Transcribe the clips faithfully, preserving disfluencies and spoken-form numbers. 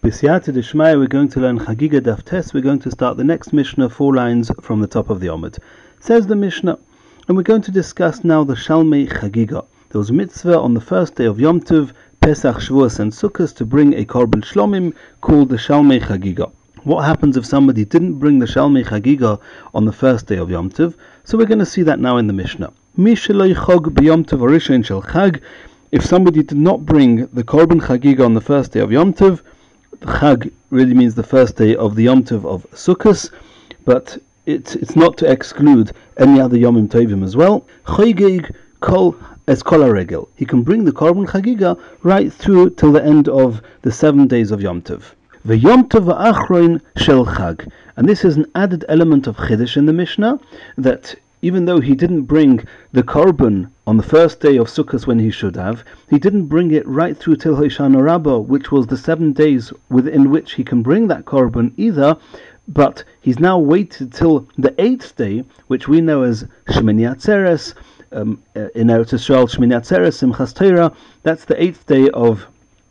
B'siyata d'shmaya, we're going to learn Chagiga Daf Tes. We're going to start the next Mishnah, four lines from the top of the Omid. Says the Mishnah, and we're going to discuss now the Shalmei Chagiga. There was a mitzvah on the first day of Yom Tov, Pesach, Shavuos, and Sukkot to bring a korban shlomim called the Shalmei Chagiga. What happens if somebody didn't bring the Shalmei Chagiga on the first day of Yom Tov? So we're going to see that now in the Mishnah. Mi shelo yichog b'Yom Tov harishain shel Chag. If somebody did not bring the korban Chagiga on the first day of Yom Tov, Chag really means the first day of the Yom Tov of Sukkot, but it, it's not to exclude any other Yomim Tovim as well. Choygeg kol es kol haregel. He can bring the korban Chagiga right through till the end of the seven days of Yom Tov. The Yom Tov ha'achroin shel Chag. And this is an added element of Chiddush in the Mishnah, that even though he didn't bring the korban on the first day of Sukkot when he should have, he didn't bring it right through till Hoshana Rabbah, which was the seven days within which he can bring that korban either, but he's now waited till the eighth day, which we know as Shemini Atzeres, um, in Eretz Yisrael, Shemini Atzeres, Simchas Torah, that's the eighth day of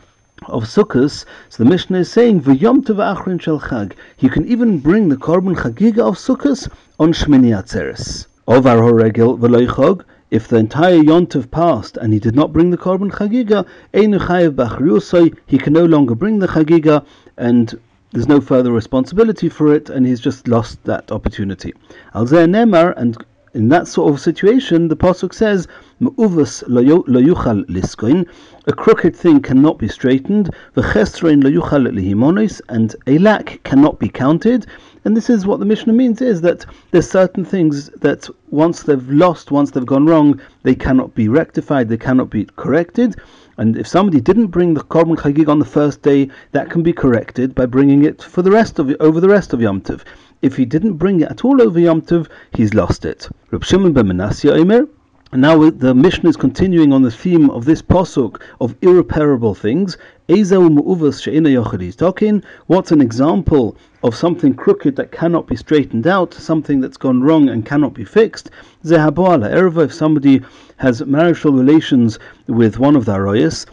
of Sukkot. So the Mishnah is saying, V'yom tov ha'achron shel Chag. You can even bring the korban Chagiga of Sukkot on Shemini Atzeres. Ovar horegel v'lo yichog. If the entire Yom Tov passed and he did not bring the korban Chagiga, einu chayev b'achriyusoi, he can no longer bring the Chagiga, and there's no further responsibility for it, and he's just lost that opportunity. Al zeh nemar, and in that sort of situation, the pasuk says, "Me'uvas lo yuchal liskoin." A crooked thing cannot be straightened. V'chesrein lo yuchal lihimonos, and a lack cannot be counted. And this is what the Mishnah means: is that there's certain things that once they've lost, once they've gone wrong, they cannot be rectified, they cannot be corrected. And if somebody didn't bring the korban Chagig on the first day, that can be corrected by bringing it for the rest of over the rest of Yom Tov. If he didn't bring it at all over Yom Tov, he's lost it. Reb Shimon ben Menasya Omer. Now the Mishnah is continuing on the theme of this pasuk of irreparable things. What's an example of something crooked that cannot be straightened out, something that's gone wrong and cannot be fixed? If somebody has marital relations with one of the arayos,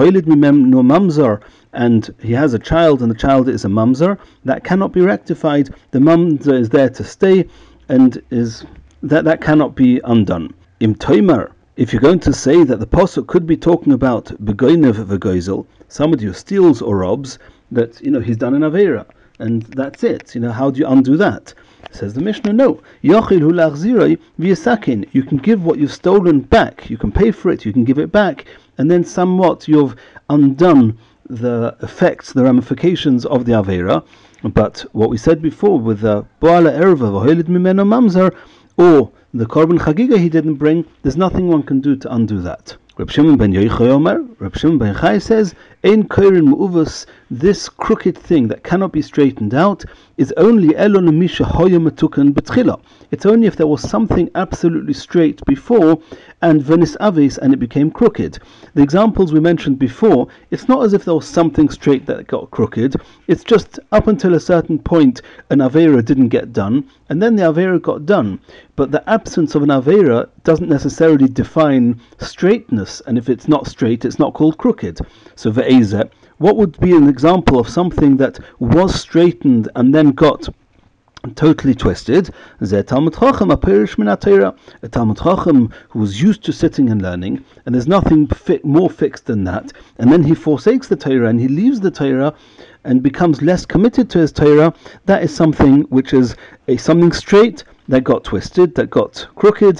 and he has a child and the child is a mamzer, that cannot be rectified. The mamzer is there to stay, and is that that cannot be undone. Im toimer, if you're going to say that the pasuk could be talking about begoinev v'goizel, somebody who steals or robs, that you know he's done an avera, and that's it. You know, how do you undo that? Says the Mishnah, no. Yochil hu lachziroi v'yasakin. You can give what you've stolen back. You can pay for it. You can give it back, and then somewhat you've undone the effects, the ramifications of the avera. But what we said before with the boala erva v'hoilid mimeno mamzer, or the korban Chagiga he didn't bring, there's nothing one can do to undo that. Reb Shimon ben Yochai Omer, Reb Shimon ben Chai says, Ein koirin mu'uvas, this crooked thing that cannot be straightened out is only elon misha hoya matukan betchila. It's only if there was something absolutely straight before, and venis aves, and it became crooked. The examples we mentioned before, it's not as if there was something straight that got crooked. It's just up until a certain point an avera didn't get done, and then the avera got done. But the absence of an avera doesn't necessarily define straightness, and if it's not straight, it's not called crooked. So ve'ezeh, what would be an example of something that was straightened and then got totally twisted? A Talmud Chacham, a Perish min HaTorah, a Talmud Chacham who was used to sitting and learning, and there's nothing fit, more fixed than that, and then he forsakes the Torah and he leaves the Torah and becomes less committed to his Torah. That is something which is a something straight that got twisted, that got crooked,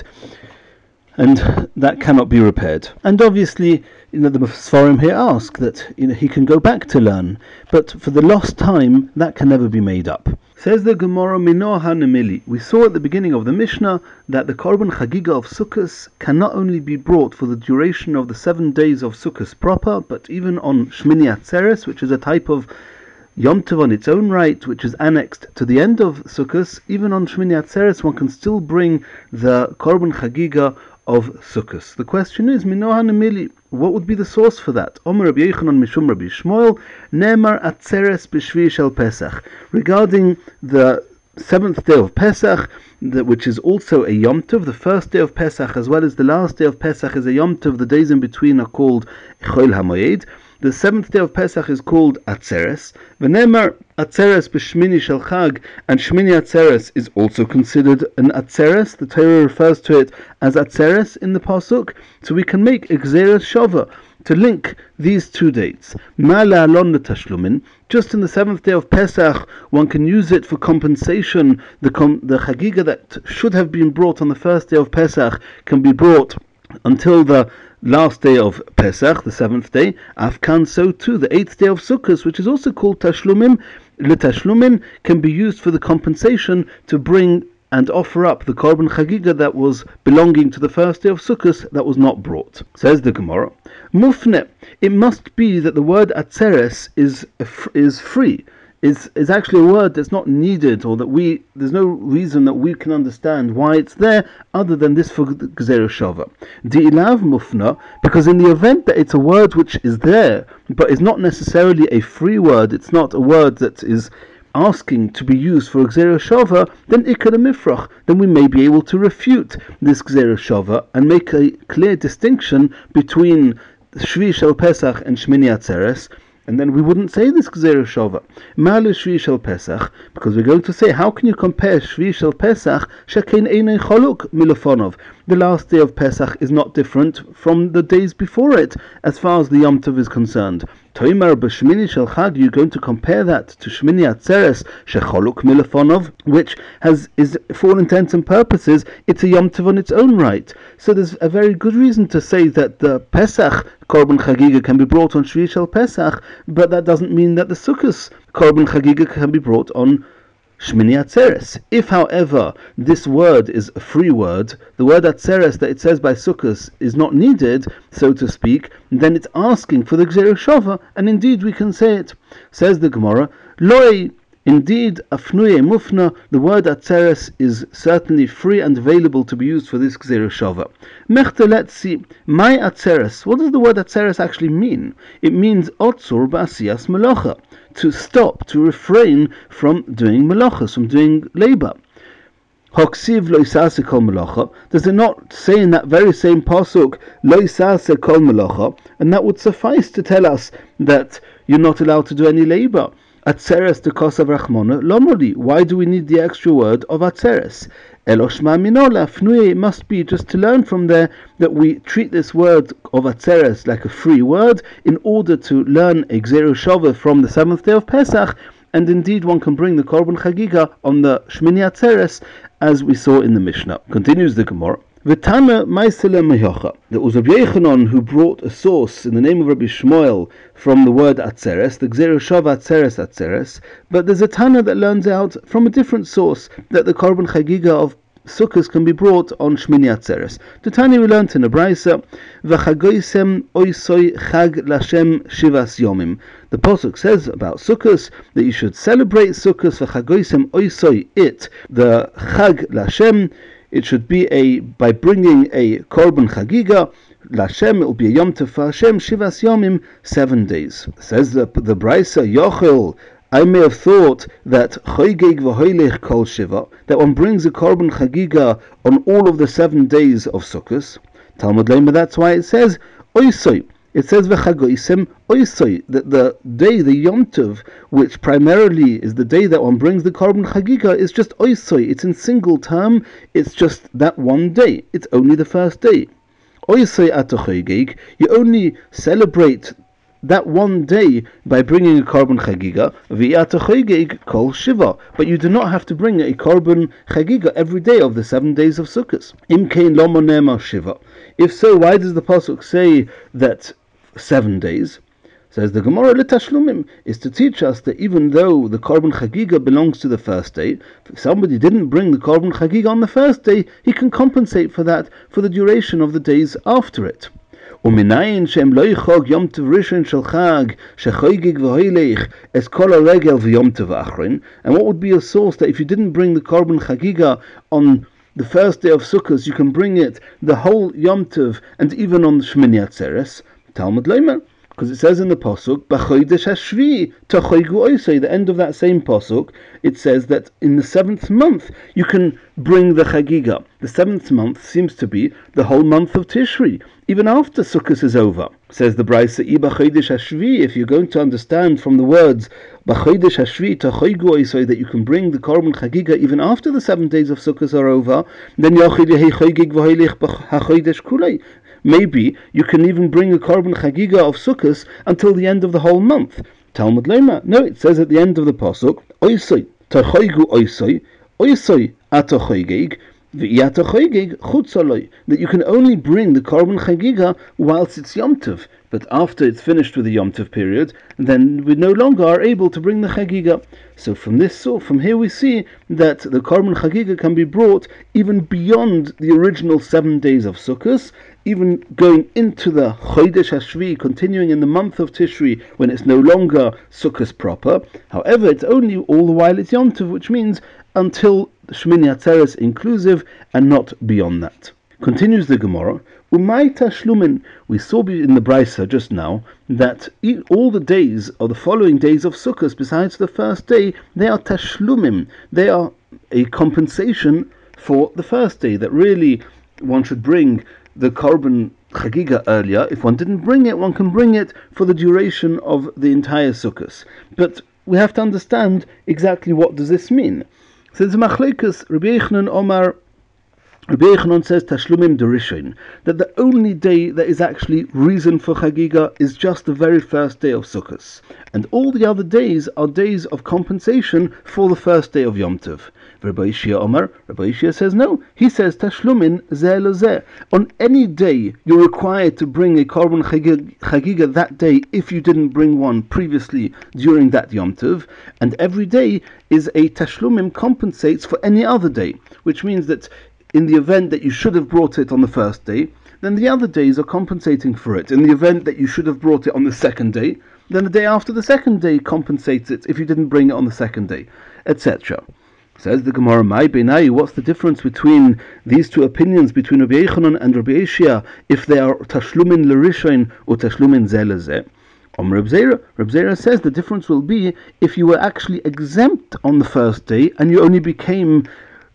and that cannot be repaired. And obviously, you know, the Sfarim here ask that you know he can go back to learn, but for the lost time, that can never be made up. Says the Gemara, Minoah Hanemili. We saw at the beginning of the Mishnah that the korban Chagiga of Sukkot can not only be brought for the duration of the seven days of Sukkot proper, but even on Shmini Atzeres, which is a type of Yom Tov on its own right, which is annexed to the end of Sukkot. Even on Shmini Atzeres, one can still bring the korban Chagiga of Sukkot. The question is, Minoah Hanemili, what would be the source for that? Omer Rabbi Yochanan Mishum Rabbi Shmuel, Ne'emar Atzeres b'Shvi shel Pesach. Regarding the seventh day of Pesach, which is also a Yom Tov, the first day of Pesach as well as the last day of Pesach is a Yom Tov. The days in between are called Chol HaMoed. the seventh day of Pesach is called Atzeres. V'nemar Atzeres b'Shmini shel Chag, and Shmini Atzeres is also considered an Atzeres. The Torah refers to it as Atzeres in the Pasuk, so we can make a Gzeres Shova to link these two dates. Ma'ala alon tashlumin. Just in the seventh day of Pesach, one can use it for compensation. The com- the Chagiga that should have been brought on the first day of Pesach can be brought until the last day of Pesach, the seventh day. Afkan, so too, the eighth day of Sukkot, which is also called Tashlumim, L'Tashlumin, can be used for the compensation to bring and offer up the Korban Chagiga that was belonging to the first day of Sukkot that was not brought. Says the Gemara, Mufne, it must be that the word Atzeres is is free, is is actually a word that's not needed, or that we there's no reason that we can understand why it's there other than this for Gzeira Shava. Di'ilav Mufna, because in the event that it's a word which is there but is not necessarily a free word, it's not a word that is asking to be used for Gzeira Shava, then Ikar Mifrach, then we may be able to refute this Gzeira Shava and make a clear distinction between Shvi Shel Pesach and Shmini Atzeres, and then we wouldn't say this Gzeira Shava. Ma'ale Shvi Shel Pesach, because we're going to say, how can you compare Shvi Shel Pesach, Shekein Einei Choluk Milofonov? The last day of Pesach is not different from the days before it, as far as the Yom Tov is concerned. Toimar b'Shmini Shel Chag, you're going to compare that to Shmini Atzeres, Shecholuk Milofonov, which has is, for all intents and purposes, it's a Yom Tov on its own right. So there's a very good reason to say that the Pesach Korban Chagiga can be brought on Shvi Shel Pesach, but that doesn't mean that the Sukkos Korban Chagiga can be brought on Shmini Atzeres. If, however, this word is a free word, the word Atzeres that it says by Sukkos is not needed, so to speak, then it's asking for the Gzeira Shava, and indeed we can say it. Says the Gemara, Loi, indeed, Afnuye Mufna, the word Atzeres is certainly free and available to be used for this Gzeira Shava. Mechte, let's see, my Atzeres, what does the word Atzeres actually mean? It means Otzur Ba'asiyas Melacha, to stop, to refrain from doing melachas, from doing labor. Hoksiv lo isase kol melacha. Does it not say in that very same pasuk lo isase kol melacha? And that would suffice to tell us that you're not allowed to do any labor. Atzeres de kosav rachmona lomoli. Why do we need the extra word of atzeres? Eloshma minola fnuye, must be just to learn from there that we treat this word of atzeres like a free word in order to learn a Gzeira Shava from the seventh day of Pesach, and indeed one can bring the Korban Chagiga on the Shmini Atzeres as we saw in the Mishnah. Continues the Gemara. V'tana Maisele Mehocha. There was Rabbi Yechanan who brought a source in the name of Rabbi Shmuel from the word Atzeres, the Gzeira Shava Atzeres Atzeres, but there's a Tana that learns out from a different source that the Korban Chagiga of Sukkos can be brought on Shmini Atzeres. The Tani we learnt in a Braisa, V'chagoisem oisoi chag lashem shivas yomim. The Pasuk says about Sukkos that you should celebrate Sukkos, V'chagoisem oisoi it, the chag lashem. It should be a by bringing a Korban Chagiga Lashem. It will be a Yom Tov for Hashem, Shivas Yomim, seven days. Says the the Braisa, Yochel, I may have thought that Choygeg v'Hoylech Kol Shiva, that one brings a Korban Chagiga on all of the seven days of Sukkos. Talmud Lema, that's why it says Oisoi. It says v'chagoisem oisoi, that the day, the Yom Tov, which primarily is the day that one brings the Korban Chagiga, is just oisoi. It's in single term. It's just that one day. It's only the first day. Oisoi atochoygeg. You only celebrate that one day by bringing a Korban Chagiga. V'atochoygeg kol shiva. But you do not have to bring a Korban Chagiga every day of the seven days of Sukkot. Im kein lo monema shiva. If so, why does the pasuk say that seven days? Says the Gemara, L'Tashlumim, is to teach us that even though the Korban Chagiga belongs to the first day, if somebody didn't bring the Korban Chagiga on the first day, he can compensate for that for the duration of the days after it. Uminayin shem lo yichog Yom Tov Rishon shel Chag shechoygig v'hoylech es kol haregel v'Yom Tov achrin. And what would be a source that if you didn't bring the Korban Chagiga on the first day of Sukkot, you can bring it the whole Yom Tov and even on the Shmini Atzeres? Talmud Leimer, Because it says in the Pasuk, B'chodesh hashvi tachoigu oisei, the end of that same Pasuk, it says that in the seventh month you can bring the Chagiga. The seventh month seems to be the whole month of Tishri, even after Sukkot is over. Says the Brisa, B'chodesh hashvi, if you're going to understand from the words B'chodesh hashvi tachoigu oisei that you can bring the Korban Chagiga even after the seven days of Sukkot are over, then Yachid yehi choigig v'hoilech b'chodesh kulei. Maybe you can even bring a Korban Chagiga of Sukkot until the end of the whole month. Talmud Lema. No, it says at the end of the Pasuk, Oisoi, Tachoigu Oisoi, Oisoi Atochoigig, V'yatochoigig Chutzaloi, that you can only bring the Korban Chagiga whilst it's Yom Tov. But after it's finished with the Yom Tov period, then we no longer are able to bring the Chagiga. So from this, so from here we see that the Korban Chagiga can be brought even beyond the original seven days of Sukkot, even going into the Chodesh Hashvi, continuing in the month of Tishri when it's no longer Sukkot proper. However, it's only all the while it's Yom Tov, which means until Shmini Atzeres inclusive and not beyond that. Continues the Gemara, Umay Tashlumin. We saw in the Brisa just now that all the days or the following days of Sukkot, besides the first day, they are Tashlumim. They are a compensation for the first day, that really one should bring the Korban Chagiga earlier. If one didn't bring it, one can bring it for the duration of the entire Sukkot. But we have to understand exactly what does this mean. So the Machlekes, Rabbi Yochanan Omar, Rabbi Yochanan says Tashlumim Derishin, that the only day that is actually reason for Chagiga is just the very first day of Sukkot, and all the other days are days of compensation for the first day of Yom Tov. Rabbi Yishia Omar, Rabbi Yishia says no. He says Tashlumin zeh lezeh. On any day you're required to bring a Korban Chagiga that day if you didn't bring one previously during that Yom Tov, and every day is a Tashlumim compensates for any other day, which means that in the event that you should have brought it on the first day, then the other days are compensating for it. In the event that you should have brought it on the second day, then the day after the second day compensates it if you didn't bring it on the second day, et cetera. Says the Gemara, "My Beinayu, what's the difference between these two opinions, between Rabbi Yochanan and Rabbi Yishia, if they are Tashlumin L'Rishain or Tashlumin Zeh Lezeh?" Om Reb Zera, Reb Zera says the difference will be if you were actually exempt on the first day and you only became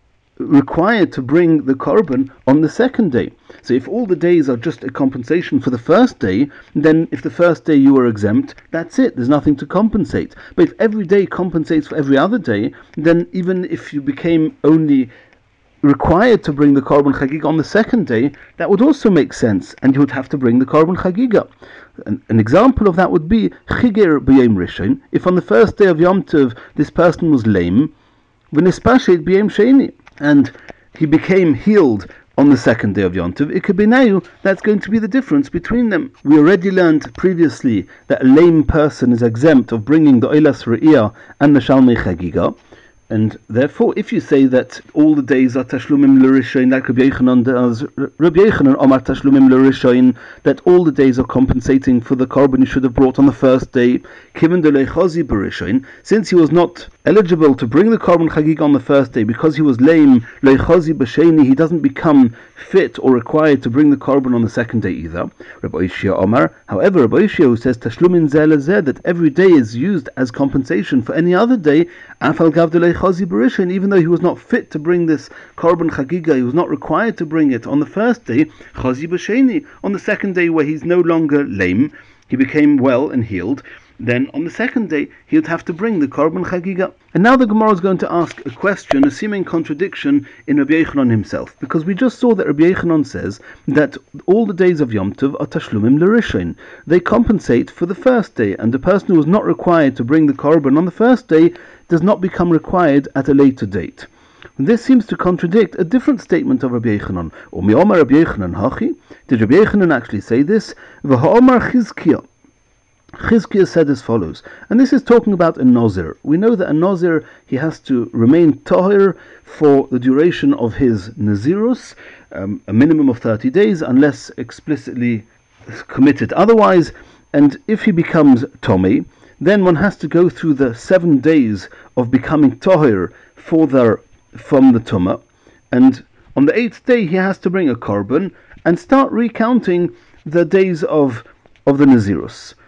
required to bring the korban on the second day. So if all the days are just a compensation for the first day, then if the first day you were exempt, that's it, there's nothing to compensate. But if every day compensates for every other day, then even if you became only required to bring the korban chagiga on the second day, that would also make sense, and you would have to bring the korban chagiga. An, an example of that would be chigir b'yom rishon. If on the first day of Yom Tov this person was lame, v'nispashet b'yom sheni, and he became healed on the second day of Yom Tov, it could be now that's going to be the difference between them. We already learned previously that a lame person is exempt of bringing the Oilas Re'iyah and the Shalmei Chagiga, and therefore if you say that all the days are Tashlumim L'Rishain, like Rabbi Yochanan does, Rabbi Yochanan Omar Tashlumim L'Rishain, that all the days are compensating for the korban you should have brought on the first day, Kiven de Lechazi B'Rishain, since he was not eligible to bring the korban chagiga on the first day because he was lame, Lechazi B'Sheni, he doesn't become fit or required to bring the korban on the second day either. Rabbi Yishia Omar, however, Rabbi Yishia who says Tashlumin Zeh Lezeh, that every day is used as compensation for any other day, Afal Gav de Lechazi B'Rishain, even though he was not fit to bring this korban chagiga, he was not required to bring it on the first day, Chazi B'Sheni, on the second day where he's no longer lame, he became well and healed, then on the second day he would have to bring the korban chagiga. And now the Gemara is going to ask a question, a seeming contradiction in Rabbi Yochanan himself, because we just saw that Rabbi Yochanan says that all the days of Yom Tov are tashlumim l'rishain. They compensate for the first day, and the person who was not required to bring the korban on the first day does not become required at a later date. And this seems to contradict a different statement of Rabbi Yochanan. Or mi omar Rabbi Yochanan hachi? Did Rabbi Yochanan actually say this? V'ha'omar Chizkiah. Chizkiah said as follows, and this is talking about a Nazir. We know that a Nazir, he has to remain tahir for the duration of his Nazirus, um, a minimum of thirty days, unless explicitly committed otherwise, and if he becomes Tomei, then one has to go through the seven days of becoming tahir for the, from the Tumah, and on the eighth day he has to bring a korban and start recounting the days of, of the Nazirus.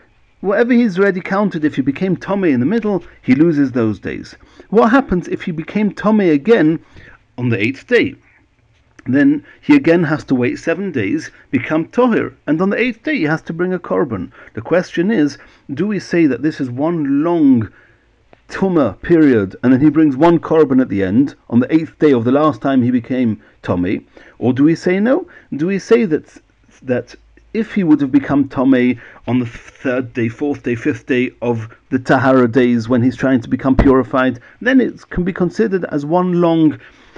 whatever he's already counted, if he became Tomei in the middle, he loses those days. What happens if he became Tomei again on the eighth day? Then he again has to wait seven days, become Tohir, and on the eighth day he has to bring a korban. The question is, do we say that this is one long Tumah period, and then he brings one korban at the end, on the eighth day of the last time he became Tomei? Or do we say no? Do we say that that if he would have become Tomei on the third day, fourth day, fifth day of the Tahara days when he's trying to become purified, then it can be considered as one long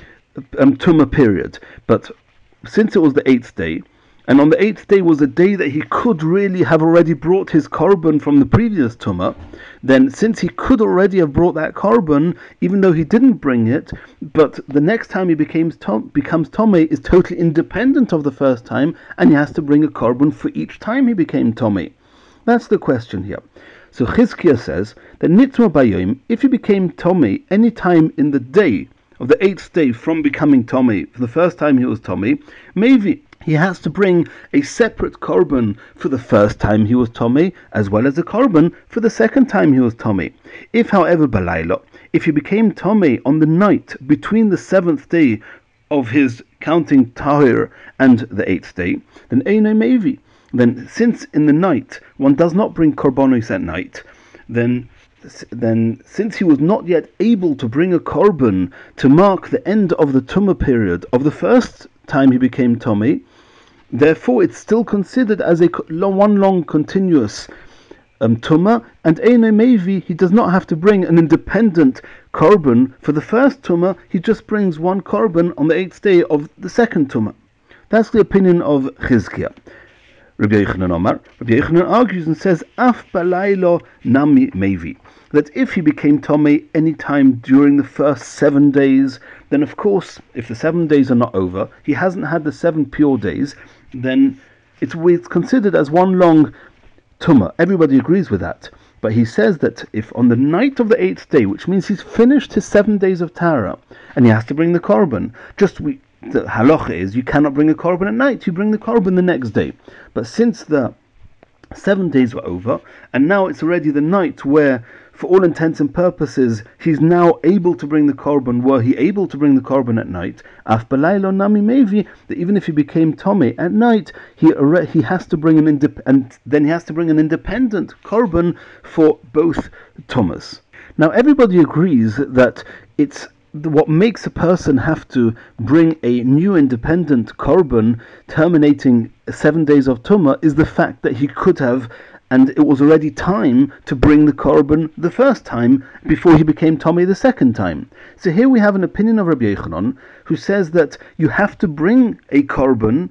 um, Tumah period. But since it was the eighth day, and on the eighth day was a day that he could really have already brought his korban from the previous Tumah, then since he could already have brought that korban, even though he didn't bring it, but the next time he becomes tom, becomes Tomei is totally independent of the first time, and he has to bring a korban for each time he became Tomei. That's the question here. So Chizkiah says that Nitma Bayom, if he became Tomei any time in the day of the eighth day from becoming Tomei, for the first time he was Tomei, maybe he has to bring a separate korban for the first time he was Tomei, as well as a korban for the second time he was Tomei. If, however, Balayla, if he became Tomei on the night between the seventh day of his counting Tahir and the eighth day, then Einay Mevi. Then, since in the night one does not bring korbanos at night, then then since he was not yet able to bring a korban to mark the end of the Tumah period of the first time he became Tomei, therefore it's still considered as a one long continuous um, Tumah, and Einay Mevi, he does not have to bring an independent korban for the first Tumah, he just brings one korban on the eighth day of the second Tumah. That's the opinion of Chizkiah. Rabbi Yochanan Omar, Rabbi Yochanan argues and says, Af balaylo nami mevi, that if he became Tomei any time during the first seven days, then of course, if the seven days are not over, he hasn't had the seven pure days, then it's, it's considered as one long Tumah. Everybody agrees with that. But he says that if on the night of the eighth day, which means he's finished his seven days of Tara, and he has to bring the korban, just we the halacha is you cannot bring a korban at night, you bring the korban the next day. But since the seven days were over, and now it's already the night where, for all intents and purposes, he's now able to bring the korban, were he able to bring the korban at night, af balaylo nami mevi, that even if he became Tomei at night, he he has to bring an indep- and then he has to bring an independent korban for both Tumas. Now everybody agrees that it's what makes a person have to bring a new independent korban terminating seven days of Tumah is the fact that he could have, and it was already time to bring the korban the first time before he became Tomei the second time. So here we have an opinion of Rabbi Yochanan who says that you have to bring a korban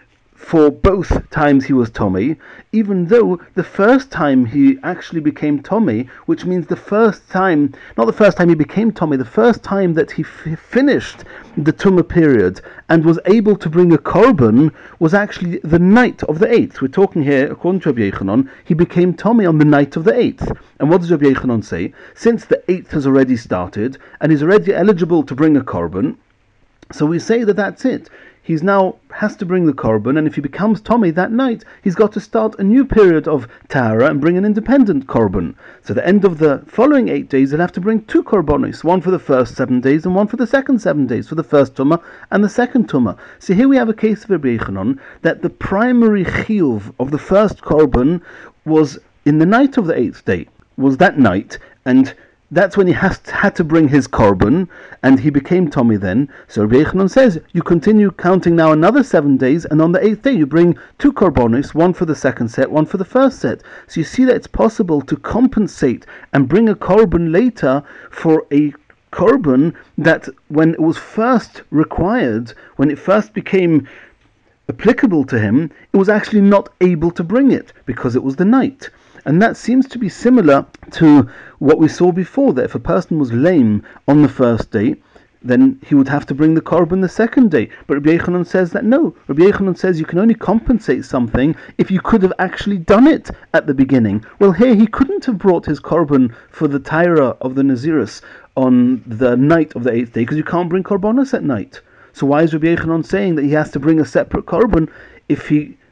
for both times he was Tomei, even though the first time he actually became Tomei, which means the first time, not the first time he became Tomei, the first time that he f- finished the Tumah period and was able to bring a korban was actually the night of the eighth. We're talking here, according to Rabbi Yochanan, he became Tomei on the night of the eighth. And what does Rabbi Yochanan say? Since the eighth has already started and he's already eligible to bring a korban, so we say that that's it. He's now has to bring the korban, and if he becomes Tomei that night, he's got to start a new period of Tahara and bring an independent korban. So at the end of the following eight days, he'll have to bring two korbanos, one for the first seven days and one for the second seven days, for the first Tumah and the second Tumah. So here we have a case of Rabbi Yochanan that the primary chiyuv of the first korban was in the night of the eighth day, was that night, and that's when he has to, had to bring his korban, and he became Tomei then. So Rabbi Yochanan says, you continue counting now another seven days, and on the eighth day you bring two korbanos, one for the second set, one for the first set. So you see that it's possible to compensate and bring a korban later for a korban that when it was first required, when it first became applicable to him, it was actually not able to bring it, because it was the night. And that seems to be similar to what we saw before, that if a person was lame on the first day, then he would have to bring the korban the second day. But Rabbi Yochanan says that no. Rabbi Yochanan says you can only compensate something if you could have actually done it at the beginning. Well, here he couldn't have brought his korban for the Taira of the Nazirus on the night of the eighth day, because you can't bring korbanos at night. So why is Rabbi Yochanan saying that he has to bring a separate korban if he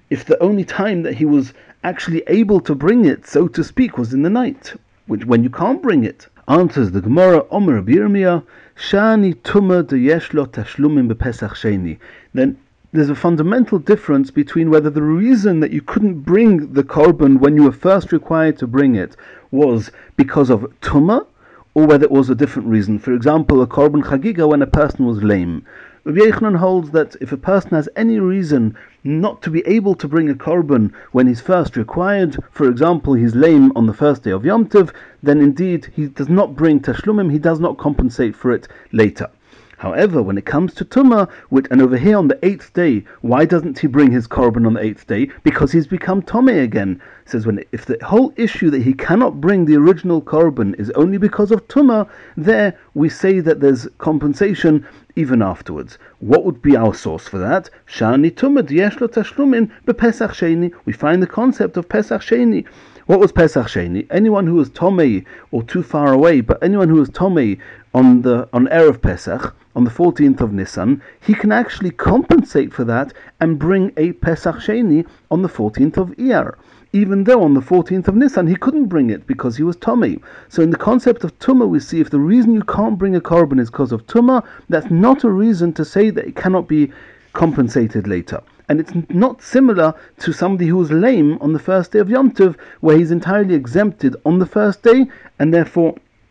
if the only time that he was actually able to bring it, so to speak, was in the night, which when you can't bring it? Answers the Gemara, Omer Rabbi Yirmiyah, Shani Tuma de Yeshlo Tashlumim bePesach Sheni. Then there's a fundamental difference between whether the reason that you couldn't bring the korban when you were first required to bring it was because of Tuma, or whether it was a different reason. For example, a korban chagiga when a person was lame. Rabbi Yochanan holds that if a person has any reason not to be able to bring a korban when he's first required, for example, he's lame on the first day of Yom Tov, then indeed he does not bring tashlumim, he does not compensate for it later. However, when it comes to Tumah, which, and over here on the eighth day, why doesn't he bring his korban on the eighth day? Because he's become Tomei again. It says when if the whole issue that he cannot bring the original korban is only because of Tumah, there we say that there's compensation even afterwards. What would be our source for that? Shani Tumah d'yeshlo tashlumin bePesach Sheni. We find the concept of Pesach Sheni. What was Pesach Sheni? Anyone who was Tomei or too far away, but anyone who was Tomei on the on Erev Pesach, on the fourteenth of Nisan, he can actually compensate for that and bring a Pesach Sheni on the fourteenth of Iyar, even though on the fourteenth of Nisan he couldn't bring it because he was Tomei. So in the concept of Tumah, we see if the reason you can't bring a korban is because of Tumah, that's not a reason to say that it cannot be compensated later. And it's not similar to somebody who was lame on the first day of Yom Tov, where he's entirely exempted on the first day, and therefore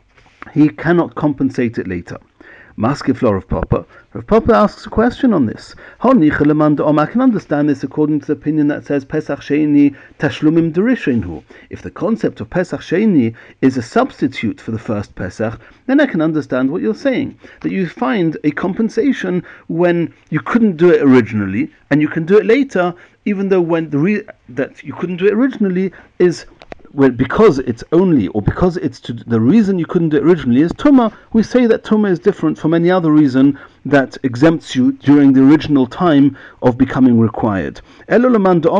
he cannot compensate it later. Maskif Law of Papa. Rav Papa asks a question on this. I can understand this according to the opinion that says Pesach Sheni Tashlumim Derishinhu. If the concept of Pesach Sheni is a substitute for the first Pesach, then I can understand what you're saying. That you find a compensation when you couldn't do it originally, and you can do it later, even though when the re- that you couldn't do it originally is well, because it's only, or because it's to, the reason you couldn't do it originally is Tumah, we say that Tumah is different from any other reason that exempts you during the original time of becoming required. But according to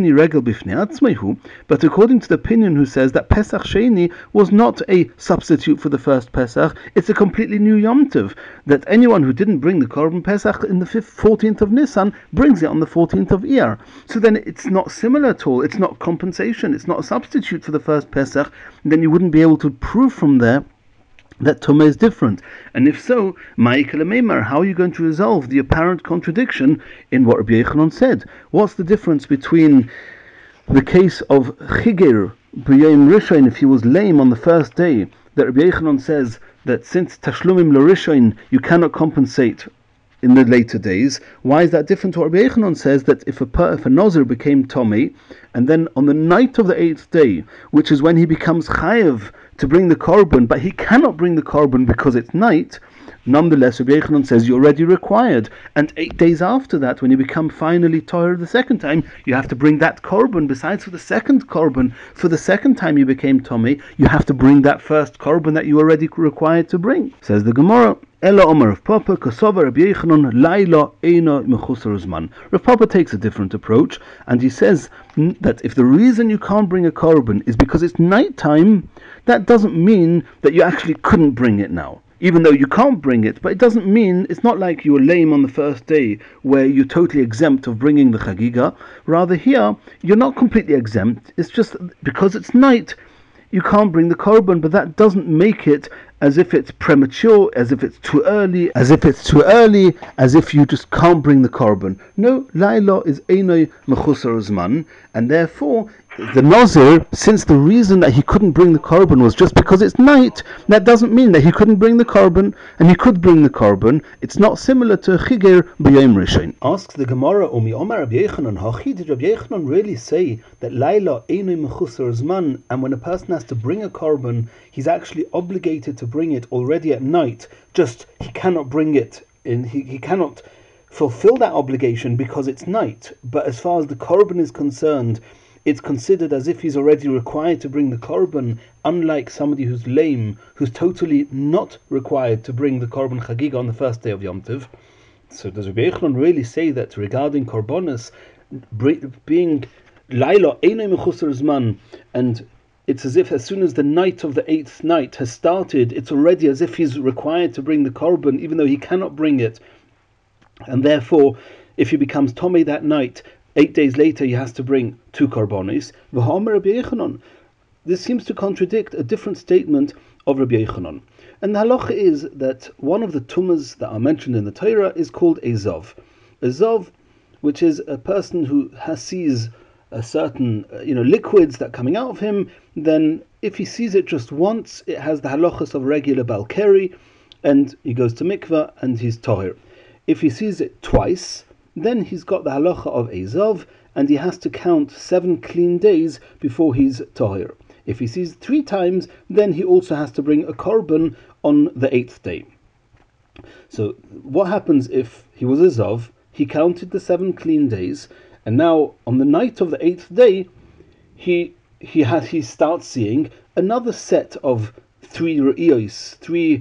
the opinion who says that Pesach Sheni was not a substitute for the first Pesach, it's a completely new Yom Tov, that anyone who didn't bring the Korban Pesach in the fourteenth of Nisan brings it on the fourteenth of Iyar. So then it's not similar at all, it's not compensation, it's not a substitute for the first Pesach, then you wouldn't be able to prove from there that Tumah is different. And if so, Ma'ikal Meimar, how are you going to resolve the apparent contradiction in what Rabbi Yochanan said? What's the difference between the case of Chigir B'Yom Rishon, if he was lame on the first day, that Rabbi Yochanan says that since Tashlumim L'Rishon you cannot compensate in the later days? Why is that different to what Rabbi Yochanan says that if a if a Nazir became Tomei, and then on the night of the eighth day, which is when he becomes Chayev to bring the korban, but he cannot bring the korban because it's night, nonetheless Rabbi Yochanan says you're already required, and eight days after that, when you become finally Torah the second time, you have to bring that korban. Besides for the second korban, for the second time you became Tomei, you have to bring that first korban that you already required to bring. Says the Gemara, Ella Omer of Papa, Kosova Rabbi Yochanan, Laila Eino Mechusar Zman. Rav Papa takes a different approach, and he says that if the reason you can't bring a korban is because it's night time, that doesn't mean that you actually couldn't bring it now. Even though you can't bring it, but it doesn't mean, it's not like you were lame on the first day where you're totally exempt of bringing the chagiga. Rather here, you're not completely exempt, it's just because it's night, you can't bring the korban, but that doesn't make it as if it's premature, as if it's too early, as if it's too early, as if you just can't bring the korban. No, Laila is Einoi Mechusar Zman, and therefore the Nazir, since the reason that he couldn't bring the korban was just because it's night, that doesn't mean that he couldn't bring the korban, and he could bring the korban. It's not similar to Chigir B'Yom Rishon. Asks the Gemara, Umi Omar Rabbi Yochanan, Hachi, did Rabbi Yochanan really say that Laila Einoi Mechusar Zman, and when a person has to bring a korban, he's actually obligated to bring it already at night, just he cannot bring it in, he, he cannot fulfill that obligation because it's night, but as far as the korban is concerned, it's considered as if he's already required to bring the korban, unlike somebody who's lame, who's totally not required to bring the korban chagiga on the first day of Yom Tov. So does Rabbi Yochanan really say that regarding korbanos, being Laila Einoi Mechusar Zman, and it's as if as soon as the night of the eighth night has started, it's already as if he's required to bring the korban, even though he cannot bring it, and therefore if he becomes Tomei that night, eight days later he has to bring two korbanos. V'ha'omer Rabbi Yochanan. This seems to contradict a different statement of Rabbi Yochanan. And the halacha is that one of the tumas that are mentioned in the Torah is called a zov. A zov, which is a person who has, sees a certain uh, you know liquids that are coming out of him, then if he sees it just once, it has the halachas of regular balkeri, and he goes to mikveh and he's tohir. If he sees it twice, then he's got the halacha of a zov, and he has to count seven clean days before he's tohir. If he sees three times, then he also has to bring a korban on the eighth day. So what happens if he was a zov, he counted the seven clean days, and now on the night of the eighth day, he he has he starts seeing another set of three re'iyos, three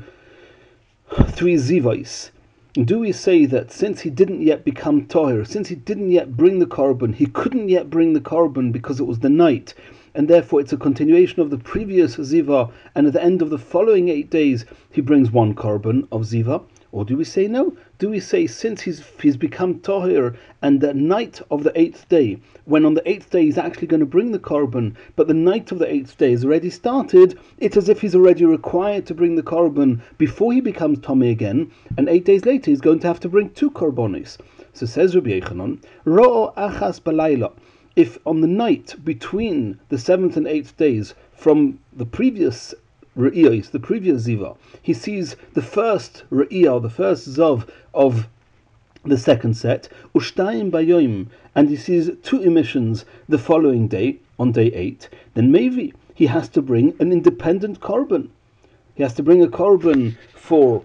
three zivos. Do we say that since he didn't yet become tohir, since he didn't yet bring the korban, he couldn't yet bring the korban because it was the night, and therefore it's a continuation of the previous ziva, and at the end of the following eight days he brings one korban of ziva? Or do we say no? Do we say since he's he's become tohir, and the night of the eighth day, when on the eighth day he's actually going to bring the korban, but the night of the eighth day has already started, it's as if he's already required to bring the korban before he becomes tomei again, and eight days later he's going to have to bring two korbanos. So says Rabbi Yochanan, Ro'o achas balayla. If on the night between the seventh and eighth days from the previous re'iyos, the previous ziva, he sees the first re'iyah, the first zov of the second set, ushtayim bayoim, and he sees two emissions the following day, on day eight, then maybe he has to bring an independent korban. He has to bring a korban for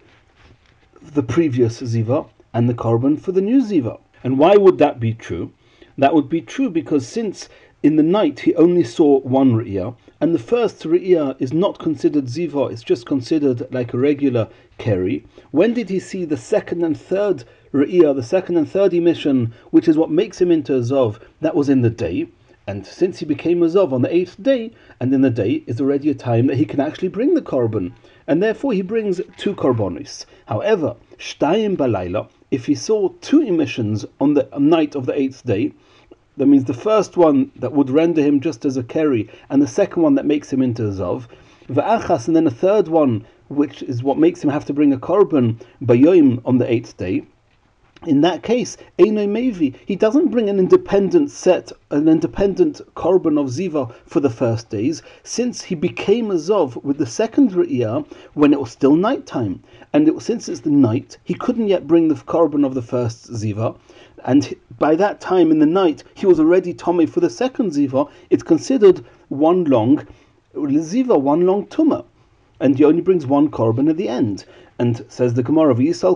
the previous ziva and the korban for the new ziva. And why would that be true? That would be true because since in the night he only saw one re'iyah, and the first re'iyah is not considered ziva, it's just considered like a regular keri. When did he see the second and third re'iyah, the second and third emission, which is what makes him into a zov? That was in the day. And since he became a zov on the eighth day, and in the day is already a time that he can actually bring the korban, and therefore he brings two korbanos. However, shtayim balayla, if he saw two emissions on the night of the eighth day, that means the first one that would render him just as a keri, and the second one that makes him into a zov, v'achas, and then a third one, which is what makes him have to bring a korban bayoim on the eighth day. In that case, Einoi Mevi, he doesn't bring an independent set, an independent korban of ziva for the first days, since he became a zov with the second re'iyah when it was still nighttime. And it, since it's the night, he couldn't yet bring the korban of the first ziva, and by that time in the night, he was already tomei for the second ziva. It's considered one long ziva, one long tumah, and he only brings one korban at the end. And says the Gemara,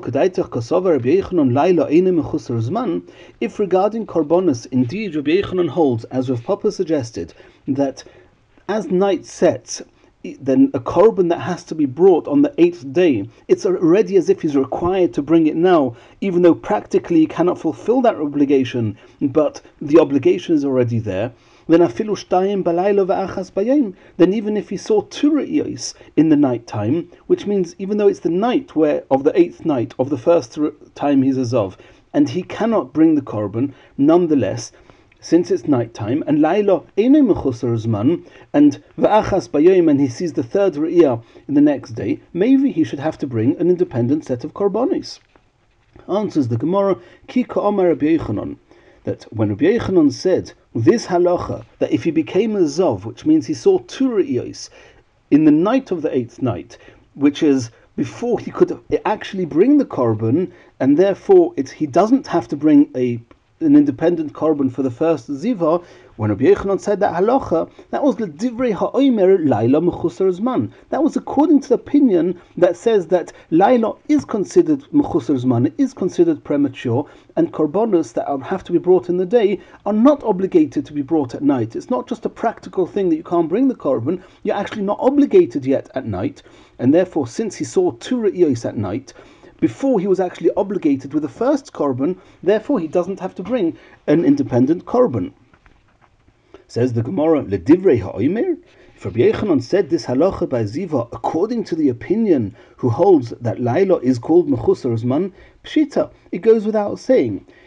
if regarding korbanos, indeed Rabbi Yochanan holds, as Rav Papa suggested, that as night sets, then a korban that has to be brought on the eighth day, it's already as if he's required to bring it now, even though practically he cannot fulfill that obligation, but the obligation is already there. Then afilu shtayim balayla v'achas bayim. Then even if he saw two re'iyos in the night time, which means even though it's the night where of the eighth night of the first time he's a zov, and he cannot bring the korban, nonetheless, since it's night time, and layla einay mechusar zman, and v'achas bayim, and he sees the third re'iyah in the next day, maybe he should have to bring an independent set of korbanos. Answers the Gemara, ki ka'amar Rabbi Yochanan, that when Rabbi Yochanan said this halacha, that if he became a zov, which means he saw two re'iyos in the night of the eighth night, which is before he could actually bring the korban, and therefore it's, he doesn't have to bring a an independent korban for the first ziva. When Rabbi Yochanan said that halacha, that was the divrei ha'omer layla mechusar zman. That was according to the opinion that says that layla is considered mechusar zman, is considered premature, and korbanos that have to be brought in the day are not obligated to be brought at night. It's not just a practical thing that you can't bring the korban, you're actually not obligated yet at night, and therefore since he saw two re'iyos at night, before he was actually obligated with the first korban, therefore he doesn't have to bring an independent korban. Says the Gemara, Ledivrei ha'omer, if Rabbi Yochanan said this halacha by ziva according to the opinion who holds that layla is called mechusar zman, pshita, it goes without saying.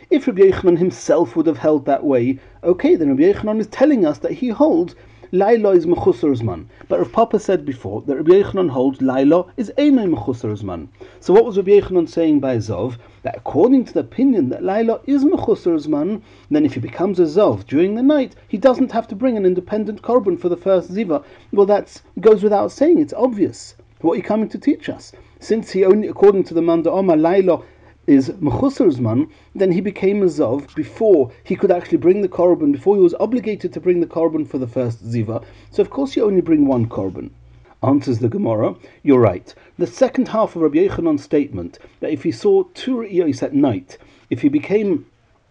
If Rabbi Yochanan himself would have held that way, okay, then Rabbi Yochanan is telling us that he holds Laila is mechusar zman. But Rav Papa said before that Rabbi Yochanan holds Laila is einay mechusar zman. So what was Rabbi Yochanan saying by Zov? That according to the opinion that Laila is mechusar zman, then if he becomes a Zov during the night, he doesn't have to bring an independent korban for the first ziva. Well, that goes without saying. It's obvious. What are you coming to teach us? Since he only, according to the Manda Omar, Laila is mechusar zman, then he became a Zov before he could actually bring the korban, before he was obligated to bring the korban for the first ziva. So of course you only bring one korban. Answers the Gemara, you're right. The second half of Rabbi Yochanan's statement, that if he saw two re'iyos at night, if he became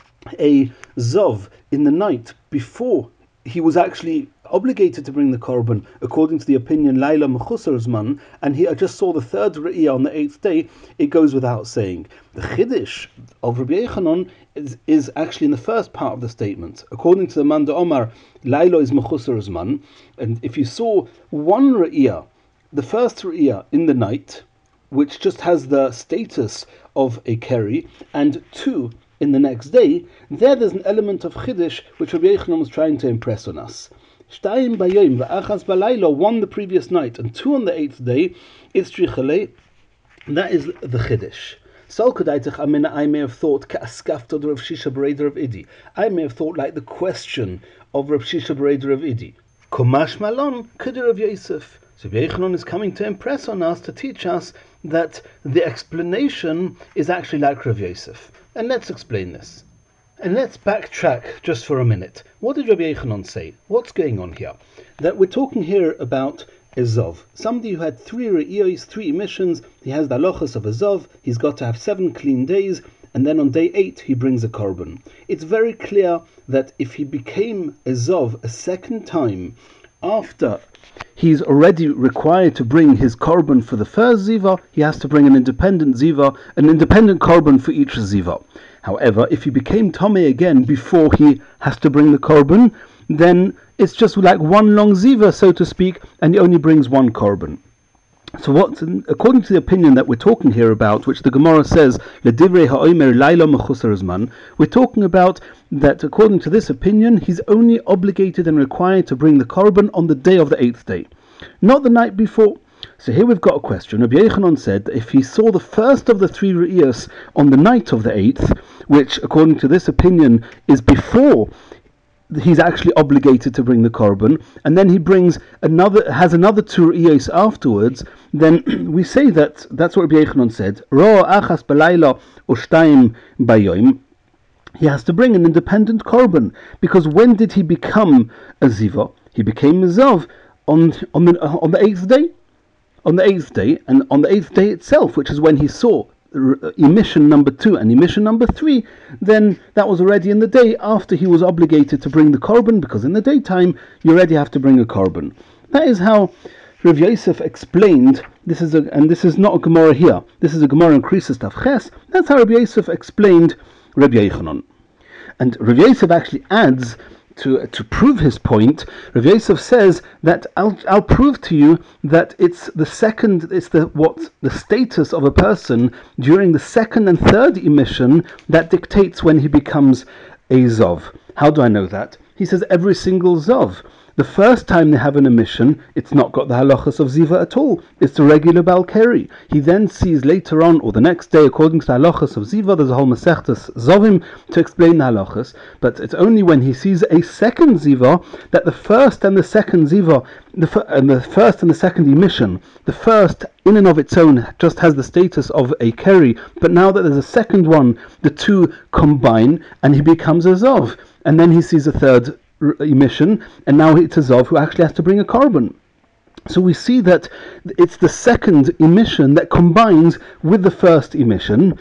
a Zov in the night before he was actually obligated to bring the korban, according to the opinion Laila mechusar zman, and he just saw the third re'iyah on the eighth day, it goes without saying. The chiddush of Rabbi Yochanan is, is actually in the first part of the statement. According to the Manda Omar, Laila is mechusar zman, and if you saw one re'iyah, the first re'iyah in the night, which just has the status of a keri, and two in the next day, there there's an element of chiddush which Rabbi Yochanan was trying to impress on us. Shtayim bayom va'achas balayla, one the previous night and two on the eighth day, it's trichale. That is the chiddush. Sol kadaitach amina, I may have thought ka'askafta Rav Shisha Bereder of Idi. I may have thought like the question of Rav Shisha Bereder of Idi. Kumash malon kedir of Yosef. So Yochanan is coming to impress on us, to teach us that the explanation is actually like Rav Yosef. And let's explain this. And let's backtrack just for a minute. What did Rabbi Yochanan say? What's going on here? That we're talking here about a Zov. Somebody who had three re'iyos, three emissions. He has the halachas of a Zov. He's got to have seven clean days. And then on day eight, he brings a korban. It's very clear that if he became a Zov a second time, after he's already required to bring his korban for the first ziva, he has to bring an independent ziva, an independent korban for each ziva. However, if he became Tomei again before he has to bring the korban, then it's just like one long ziva, so to speak, and he only brings one korban. So what, according to the opinion that we're talking here about, which the Gemara says, Ledivrei ha'omer laila mechusar zman, we're talking about that according to this opinion, he's only obligated and required to bring the korban on the day of the eighth day, not the night before. So here we've got a question. Rabbi Yochanan said that if he saw the first of the three re'iyos on the night of the eighth, which according to this opinion is before he's actually obligated to bring the korban, and then he brings another, has another two re'iyos afterwards, then we say that that's what Rabbi Yochanan said. Ro achas balayla ushtayim bayom. He has to bring an independent korban, because when did he become a ziva? He became a zav on on the on the eighth day, on the eighth day, and on the eighth day itself, which is when he saw emission number two and emission number three. Then that was already in the day after he was obligated to bring the korban, because in the daytime you already have to bring a korban. That is how Rav Yosef explained. This is a, and this is not a Gemara here. This is a Gemara in Krisis Taf Ches. That's how Rav Yosef explained Rabbi Yochanan. And Rav Yosef actually adds to to prove his point. Rav Yosef says that I'll I'll prove to you that it's the second, it's the what the status of a person during the second and third emission that dictates when he becomes a Zov. How do I know that? He says every single Zov. The first time they have an emission, it's not got the halachas of ziva at all. It's the regular balkeri. He then sees later on, or the next day, according to the halachas of ziva, there's a whole masechtas zovim to explain the halachas. But it's only when he sees a second ziva that the first and the second ziva, the fir- and the first and the second emission, the first in and of its own just has the status of a keri. But now that there's a second one, the two combine and he becomes a zov. And then he sees a third emission, and now it's a Zov who actually has to bring a korban. So we see that it's the second emission that combines with the first emission,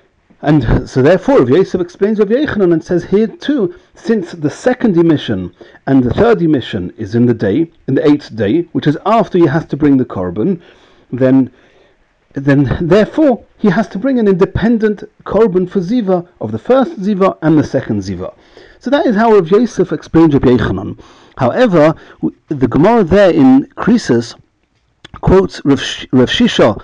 and so therefore Rav Yosef explains Rav Yochanan and says here too, since the second emission and the third emission is in the day, in the eighth day, which is after he has to bring the korban, then then therefore he has to bring an independent korban for ziva of the first ziva and the second ziva. So that is how Rav Yosef explains Rabbi Yochanan. However, the Gemara there in Krisis quotes Rav, Sh- Rav Shisha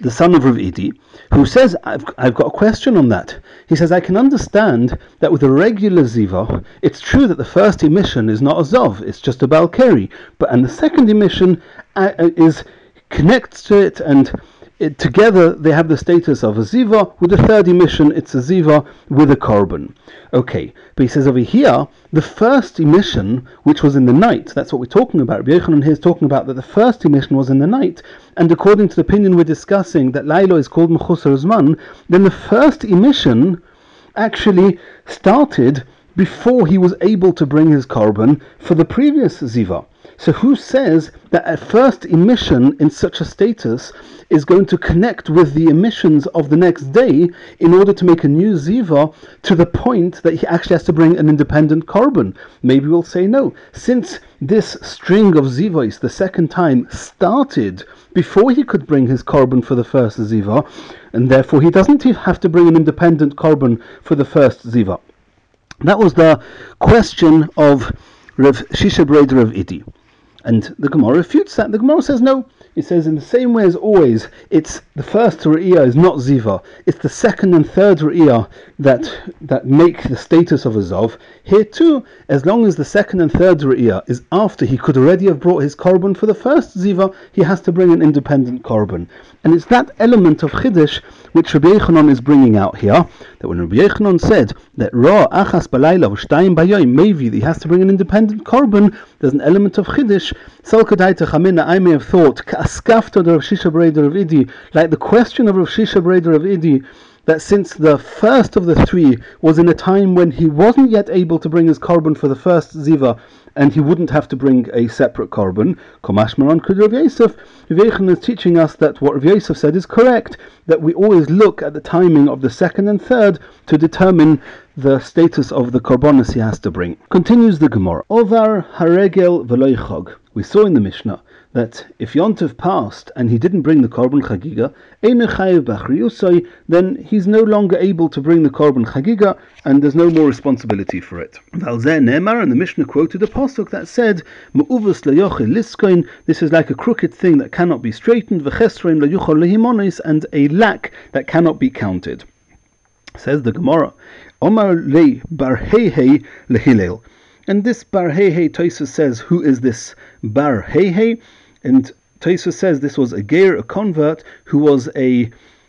the son of Rav Idi, who says, I've, I've got a question on that. He says, I can understand that with a regular ziva, it's true that the first emission is not a zov, it's just a balkeri, but and the second emission uh, is connects to it, and it, together they have the status of a ziva. With the third emission, it's a ziva with a korban. Okay, but he says over here, the first emission, which was in the night, that's what we're talking about. Rabbi Yochanan here is talking about that the first emission was in the night, and according to the opinion we're discussing, that Laila is called Mechusar Zman, then the first emission actually started before he was able to bring his korban for the previous ziva. So who says that a first emission in such a status is going to connect with the emissions of the next day in order to make a new ziva to the point that he actually has to bring an independent korban? Maybe we'll say no. Since this string of zivos, the second time, started before he could bring his korban for the first ziva, and therefore he doesn't have to bring an independent korban for the first ziva. That was the question of Rav Shisha Breder of Idi. And the Gemara refutes that. The Gemara says no. It says in the same way as always, it's the first Re'iyah is not Ziva. It's the second and third Re'iyah that that make the status of a Zov. Here too, as long as the second and third Re'iyah is after he could already have brought his Korban for the first Ziva, he has to bring an independent Korban. And it's that element of Chiddush which Rabbi Yochanan is bringing out here, that when Rabbi Yochanan said that Ra achas balayla v'shtayim bayoyim, maybe he has to bring an independent korban, there's an element of Chiddush. Salkadaita Chamina, I may have thought, ka'askafta de Rav Shisha Breder of Idi, like the question of Rav Shisha Breder of Idi, that since the first of the three was in a time when he wasn't yet able to bring his korban for the first ziva, and he wouldn't have to bring a separate korban, Komashmaran Kud Rav Yosef, Rav Yochanan is teaching us that what Rav Yosef said is correct, that we always look at the timing of the second and third to determine the status of the korbanos he has to bring. Continues the Gemara. Ovar haregel v'lo yichog. We saw in the Mishnah that if Yontiv passed and he didn't bring the korban chagiga, einu chayev b'achriyusai, then he's no longer able to bring the korban chagiga, and there's no more responsibility for it. Valzeh Ne'emar, and the Mishnah quoted a pasuk that said, "Me'uvus le'yochel liskoin." This is like a crooked thing that cannot be straightened, v'chesrein le'yuchol lehimonis, and a lack that cannot be counted. Says the Gemara, Omar le bar heihei lehilel. And this bar heihei, Tosfos says, who is this bar heihei? And Tosfos says this was a ger, a convert, who was a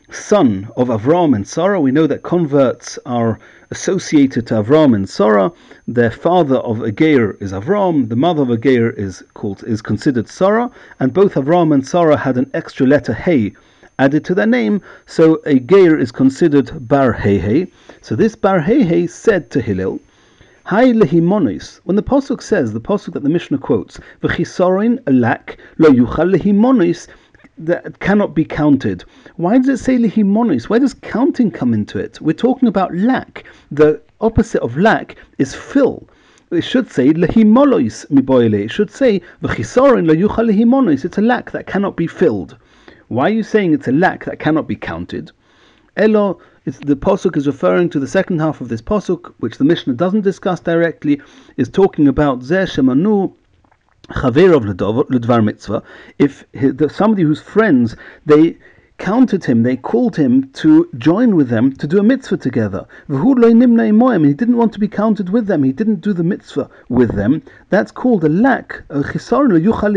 son of Avram and Sarah. We know that converts are associated to Avram and Sarah. Their father of a ger is Avram, the mother of a ger is called is considered Sarah, and both Avram and Sarah had an extra letter hey added to their name, so a ger is considered bar heihei. So this bar heihei said to Hillel, Hai lehimonis. When the pasuk says, the pasuk that the Mishnah quotes, v'chisarin, a lack, lo yuchal lehimonis, that cannot be counted. Why does it say lehimonis? Why does counting come into it? We're talking about lack. The opposite of lack is fill. It should say lehimolois miboile. It should say v'chisarin lo yuchal lehimonis. It's a lack that cannot be filled. Why are you saying it's a lack that cannot be counted? Elo, it's, the pasuk is referring to the second half of this pasuk, which the Mishnah doesn't discuss directly, is talking about Zeh Shemanu Chaverov Ledvar Mitzvah. If somebody who's friends, they counted him, they called him to join with them to do a mitzvah together. And he didn't want to be counted with them, he didn't do the mitzvah with them. That's called a lack, a chisar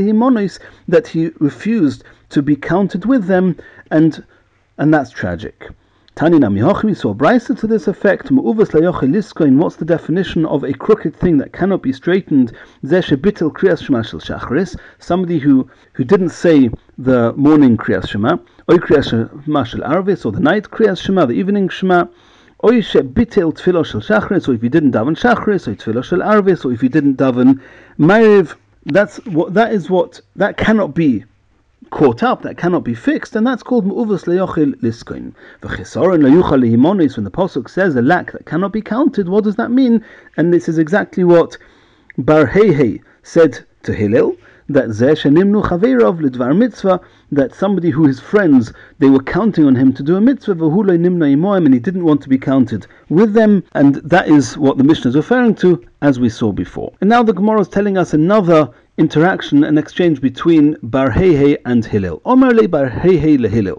that he refused to be counted with them, and and that's tragic. Tani Nami Hochi, we saw a brisa to this effect. Me'uvas layochel liskoin. What's the definition of a crooked thing that cannot be straightened? Zeh shebitel kriyas shema shel shacharis. Somebody who who didn't say the morning kriyas shema, oy kriyas shema shel arvis, or the night kriyas shema, the evening shema. Oy shebitel tefillah shel shacharis, or if you didn't daven shacharis, or tefillah shel arvis, or if you didn't daven ma'ariv. That's what that is. What that cannot be caught up, that cannot be fixed, and that's called me'uvas leyochel liskoin. V'chisaron leyuchal lehimonis, when the pasuk says a lack that cannot be counted, what does that mean? And this is exactly what bar heihei said to Hillel, that zeh shenimnu chaverov lidvar mitzvah, that somebody who his friends, they were counting on him to do a mitzvah, v'hu lo nimna imoim, and he didn't want to be counted with them, and that is what the Mishnah is referring to, as we saw before. And now the Gemara is telling us another interaction, an exchange between bar heihei and Hillel. Omer le bar heihei le Hillel.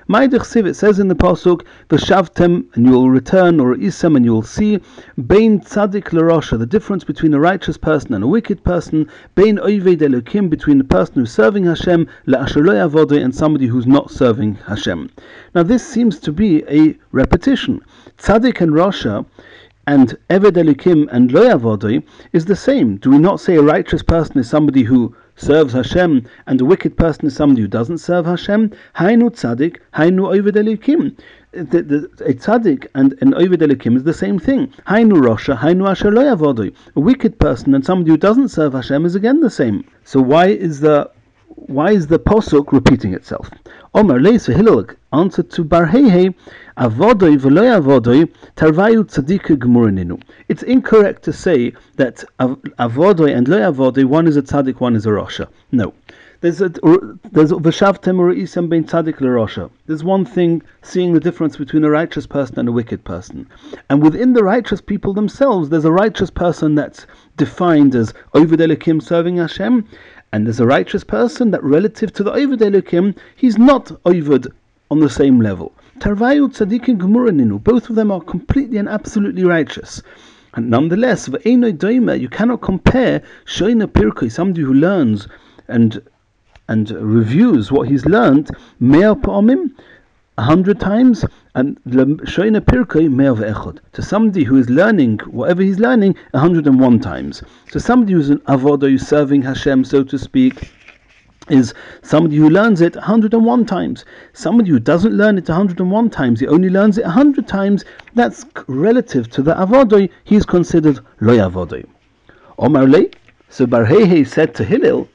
Ma'idich Siv, it says in the Pasuk, V'shavtem, and you will return, or Isam, and you will see, Bein Tzadik l'Rosha, the difference between a righteous person and a wicked person, Bein Oived Elokim, between the person who's serving Hashem, La'asher lo yavodeh, and somebody who's not serving Hashem. Now this seems to be a repetition. Tzadik and Rosha, and Eved Elokim and Lo Yavodoi is the same. Do we not say a righteous person is somebody who serves Hashem, and a wicked person is somebody who doesn't serve Hashem? Hainu Tzadik, Hainu Oved Elokim. The, the, a Tzadik and an Oved Elokim is the same thing. Hainu Rosha, Hainu Asher Lo Yavodoi. A wicked person and somebody who doesn't serve Hashem is again the same. So why is the why is the Posuk repeating itself? Omer Leis Hillel answered to Bar Heihei, Avodoi v'lo Avodoi tarvayu tzadika gemurininu. It's incorrect to say that Avodoi and lo Avodoi, one is a tzaddik, one is a Rosha. No. There's a there's v'shavtem u'isam bein tzaddik l'Rosha. There's one thing, seeing the difference between a righteous person and a wicked person. And within the righteous people themselves, there's a righteous person that's defined as Oved Elokim, serving Hashem, and there's a righteous person that relative to the Oved Elokim, he's not Oved on the same level. Tarvayu tzadikim gemurininu. Both of them are completely and absolutely righteous. And nonetheless, v'einoi doima, you cannot compare shoina pirkei, somebody who learns and and reviews what he's learned, mea pa'amim, a hundred times, and shoina pirkei mea ve'echod, to somebody who is learning whatever he's learning a hundred and one times. So somebody who's an avodah, who's serving Hashem, so to speak, is somebody who learns it one hundred and one times. Somebody who doesn't learn it one hundred and one times, he only learns it one hundred times, that's relative to the avodah, he's considered lo yavodoi. Omar le, so Bar Heihei said to Hillel,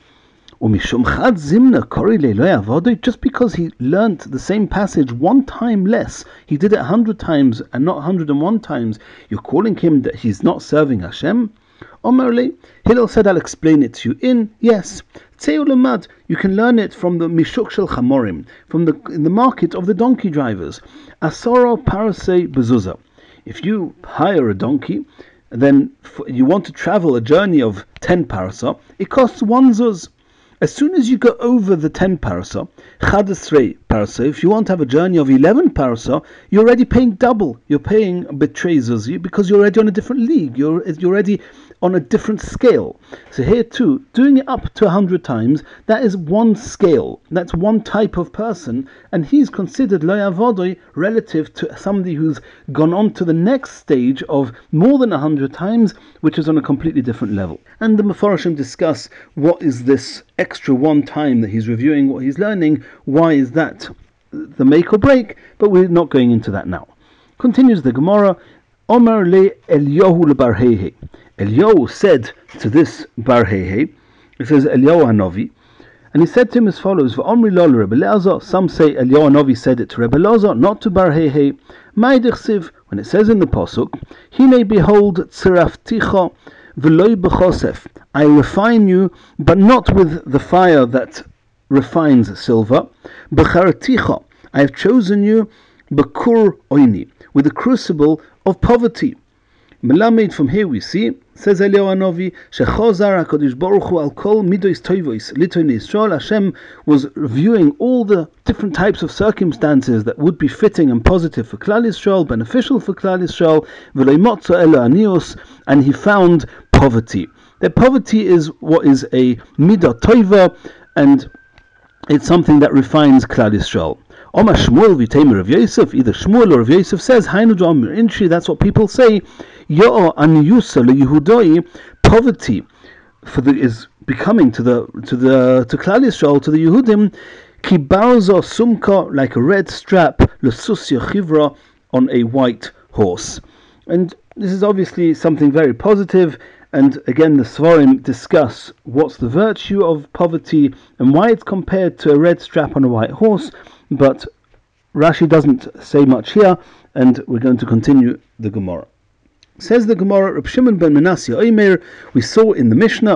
just because he learnt the same passage one time less, he did it a hundred times and not one hundred and one times, you're calling him that he's not serving Hashem? Omerle, Hillel said, I'll explain it to you in, yes, Tzeulamad, you can learn it from the Mishuk Shel Chamorim, from the in the market of the donkey drivers. Asoro Parasei Bezuzah. If you hire a donkey, then you want to travel a journey of ten parasa, it costs one zuz. As soon as you go over the ten parasa, chadasrei parasa, if you want to have a journey of eleven parasa, you're already paying double. You're paying a bit zuz because you're already on a different league. You're you're already on a different scale. So here too, doing it up to a hundred times, that is one scale. That's one type of person, and he's considered lo yavodoi relative to somebody who's gone on to the next stage of more than a hundred times, which is on a completely different level. And the Mefarshim discuss what is this extra one time that he's reviewing what he's learning. Why is that the make or break? But we're not going into that now. Continues the Gemara. Omer le Eliyahu le Bar Heihei. Eliyahu said to this Bar Heihei, it says Eliyahu Hanavi, and he said to him as follows: V'omri lo Rebbe Elazar. Some say Eliyahu Hanavi said it to Rebbe Elazar, not to Bar Heihei. Ma'idich Siv, when it says in the pasuk, Hine behold tzirafticha v'loi b'chosef, I refine you, but not with the fire that refines silver. B'charaticha, I have chosen you, b'kur oini, with the crucible of poverty. Melamed, from here we see, says Eliyahu Hanavi, Shechozar HaKadosh Baruch Hu al kol midos toivos liton Yisrael. Hashem was reviewing all the different types of circumstances that would be fitting and positive for Klal Yisrael, beneficial for Klal Yisrael, v'lo motzo elo anios, and he found poverty. That poverty is what is a midah toiva, and it's something that refines Klal Yisrael. Omar Shmuel v'Tamer of Yosef, either Shmuel or of Yosef says, Hainu Amir Inshi, that's what people say. Yo'o aniyusa leYehudoi, poverty for the is becoming to the to the to Klal Yisrael, to the Yehudim, ki barzo sumka, like a red strap, lesusya chivra, on a white horse. And this is obviously something very positive. And again, the Svarim discuss what's the virtue of poverty and why it's compared to a red strap on a white horse. But Rashi doesn't say much here, and we're going to continue the Gemara. Says the Gemara, Reb Shimon ben Menashe Omer, we saw in the Mishnah,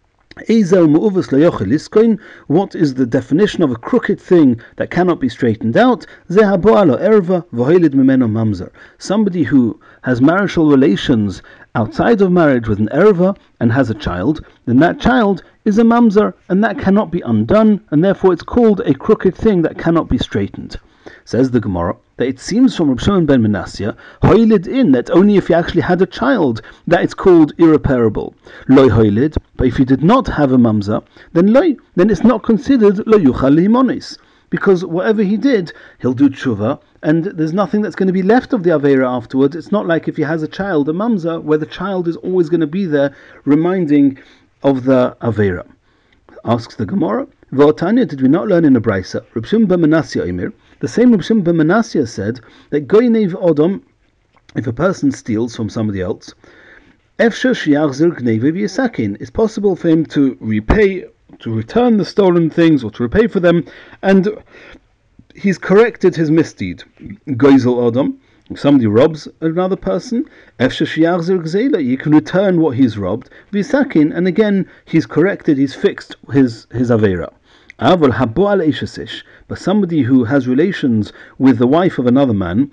what is the definition of a crooked thing that cannot be straightened out? Somebody who has marital relations outside of marriage with an erva and has a child, then that child is a mamzer, and that cannot be undone, and therefore it's called a crooked thing that cannot be straightened. Says the Gemara that it seems from Reb Shimon ben Manasseh, hoilid in, that only if you actually had a child that it's called irreparable. Loy hoilid, but if you did not have a mamzer, then loy, then it's not considered lo yuchal limonis, because whatever he did, he'll do tshuva, and there's nothing that's going to be left of the Aveira afterwards. It's not like if he has a child, a mamzer, where the child is always going to be there reminding of the Aveira. Asks the Gemara, V'otanya, did we not learn in the Brisa, Reb Shimon ben Manasseh Omer, the same Reb Shimon ben Manasseh said that goynev odom, if a person steals from somebody else, efshar shiachzir gneva v'yisakin, it's possible for him to repay, to return the stolen things or to repay for them, and he's corrected his misdeed. Goizel odom, if somebody robs another person, efshar shiachzir gzeila, you can return what he's robbed, v'yisakin, and again he's corrected, he's fixed his his aveira. But somebody who has relations with the wife of another man,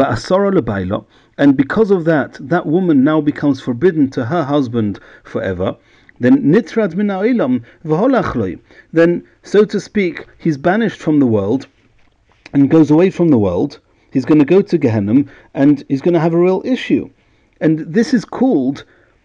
and because of that, that woman now becomes forbidden to her husband forever, then nitrad min ha'ilam v'holachloi, then, so to speak, he's banished from the world and goes away from the world. He's going to go to Gehenna and he's going to have a real issue. And this is called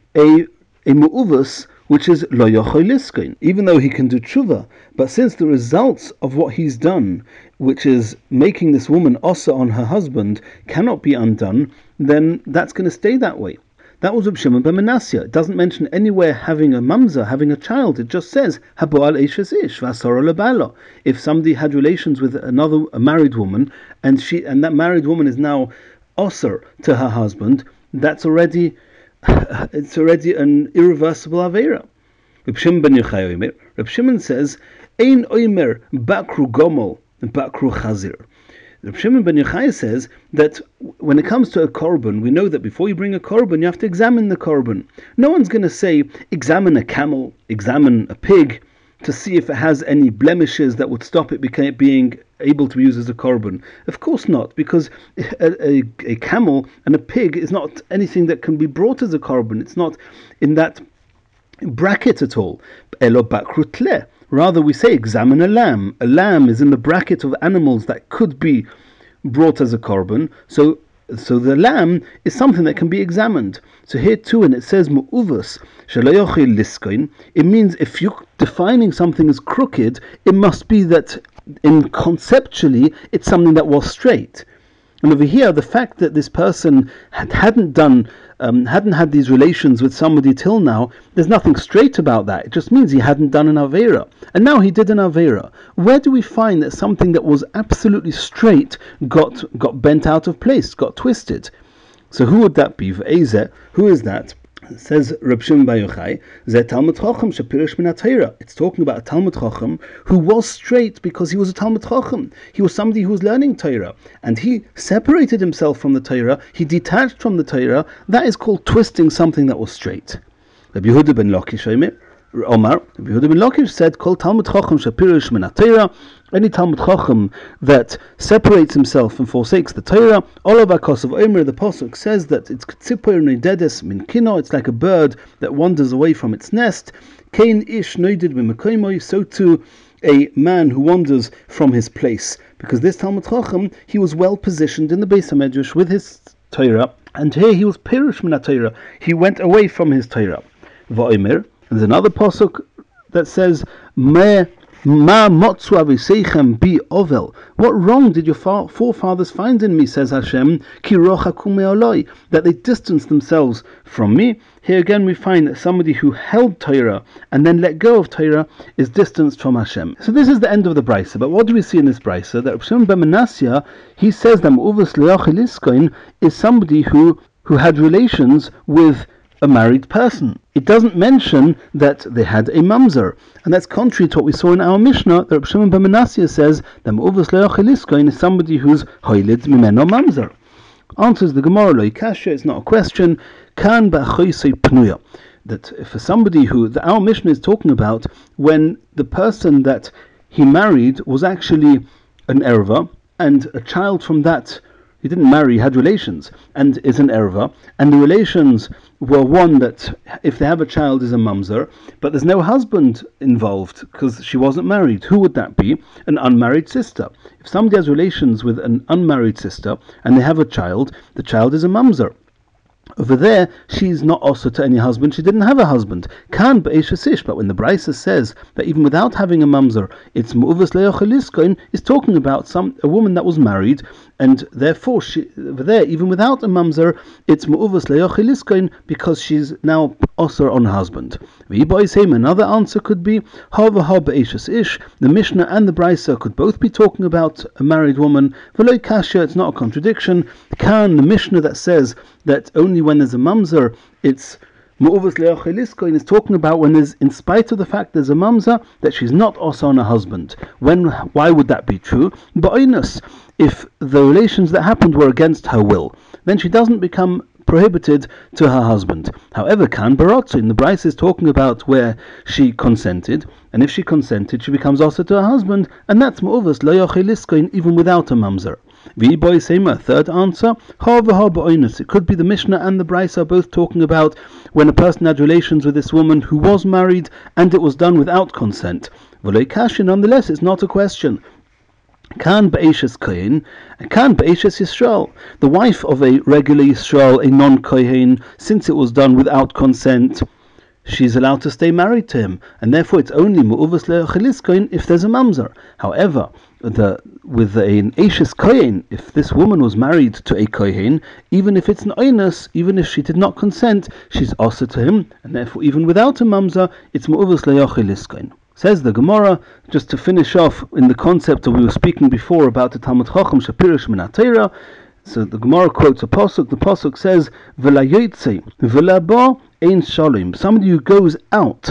a a mu'uvas, which is lo yochol liskoin, even though he can do tshuva, but since the results of what he's done, which is making this woman osa on her husband, cannot be undone, then that's going to stay that way. That was Reb Shimon ben Manasseh. It doesn't mention anywhere having a mamzer, having a child. It just says haboal eishes ish v'asora lebalo. If somebody had relations with another a married woman, and she and that married woman is now osa to her husband, that's already it's already an irreversible aveira. Reb Shimon ben Yochai Omer, Reb Shimon says, Ein Omer bakru gomel bakru chazir. Reb Shimon ben Yochai says that when it comes to a korban, we know that before you bring a korban, you have to examine the korban. No one's going to say, examine a camel, examine a pig, to see if it has any blemishes that would stop it beca- being able to be used as a korban. Of course not, because a, a, a camel and a pig is not anything that can be brought as a korban. It's not in that bracket at all. Elo bakrutle. Rather, we say examine a lamb. A lamb is in the bracket of animals that could be brought as a korban. So, so the lamb is something that can be examined. So here too, when it says mu'uvas shalayochil liskoin, it means if you're defining something as crooked, it must be that in conceptually it's something that was straight. And over here, the fact that this person had, hadn't done, um, hadn't had these relations with somebody till now, there's nothing straight about that. It just means he hadn't done an avera, and now he did an avera. Where do we find that something that was absolutely straight got got bent out of place, got twisted? So who would that be? V'ezeh, who is that? Says Reb Shimon bar Yochai, Zeh Talmud Chacham shepirish min haTorah. It's talking about a Talmud Chacham who was straight because he was a Talmud Chacham. He was somebody who was learning Torah, and he separated himself from the Torah. He detached from the Torah. That is called twisting something that was straight. Rabbi Yehuda ben Lakish Omer, Omar, Rabbi Yehuda ben Lakish said, "Kol Talmud Chacham shepirish min haTorah." Any Talmud Chacham that separates himself and forsakes the Torah, Olav Akos of Omer, the Pasuk says that it's Tzipor Neidedes min Kino, it's like a bird that wanders away from its nest. Kain Ish Noidid Mimakoimoi, so too a man who wanders from his place. Because this Talmud Chacham, he was well positioned in the Beis HaMedrash with his Torah, and here he was Pirush min Torah. He went away from his Torah. Va'omer, there's another Pasuk that says, Meh Ma motzu aviseichem bi ovel. What wrong did your forefathers find in me, says Hashem, ki rochakum me'oloi, that they distanced themselves from me. Here again we find that somebody who held Torah and then let go of Torah is distanced from Hashem. So this is the end of the Brisa. But what do we see in this Brisa? That Reb Shimon ben Manasseh, he says that Mu'uvas le'ochel liskoin is somebody who, who had relations with a married person. It doesn't mention that they had a mamzer, and that's contrary to what we saw in our Mishnah. That Reb Shimon ben Manasseh says that Me'uvas le'ochel liskoin is somebody who's hoilid mimeno mamzer. Answers the Gemara lo ikasha, it's not a question. Kan ba'achoisei pnuya, that for somebody who the, our Mishnah is talking about when the person that he married was actually an erva, and a child from that he didn't marry, he had relations, and is an erva, and the relations were one that, if they have a child, is a mamzer, but there's no husband involved because she wasn't married. Who would that be? An unmarried sister. If somebody has relations with an unmarried sister and they have a child, the child is a mamzer. Over there, she's not also to any husband. She didn't have a husband. Kan be'eshes ish. But when the Brisa says that even without having a mamzer, it's mu'uvas le'ocheliskoin, is talking about some a woman that was married, and therefore she over there, even without a mamzer, it's mu'uvas le'ocheliskoin because she's now also on a husband. Another answer could be hava ha be'eshes ish. The Mishnah and the Brisa could both be talking about a married woman. V'lo kasha, it's not a contradiction. Kan, the Mishnah that says that only when there's a mamzer, it's mu'uvas le'ocheliskoin, is talking about when there's, in spite of the fact there's a mamzer, that she's not also on a husband. When, why would that be true? Ba'inus, if the relations that happened were against her will, then she doesn't become prohibited to her husband. However, kan barotzu, in the Bryce is talking about where she consented, and if she consented, she becomes also to her husband, and that's mu'uvas le'ocheliskoin even without a mamzer. V'boy sema, third answer, ha v'ha ba'oinus. It could be the Mishnah and the Brisa are both talking about when a person had relations with this woman who was married and it was done without consent. V'lo kashin, nonetheless, it's not a question. Kan be'eshes kohen, and kan be'eshes Yisrael. The wife of a regular Yisrael, a non-kohen, since it was done without consent, she's allowed to stay married to him, and therefore it's only mu'uvas le'ocheliskoin if there's a mamzer. However, the with an Eishes Kohen, if this woman was married to a Kohen, even if it's an Oinus, even if she did not consent, she's also to him, and therefore even without a mamzer, it's mu'uvas le'ocheliskoin. Says the Gemara, just to finish off in the concept that we were speaking before about the Talmud Chacham Shapirish Min HaTorah. So the Gemara quotes a pasuk. The pasuk says, "V'la yotzei v'la ba ein shalom." Somebody who goes out,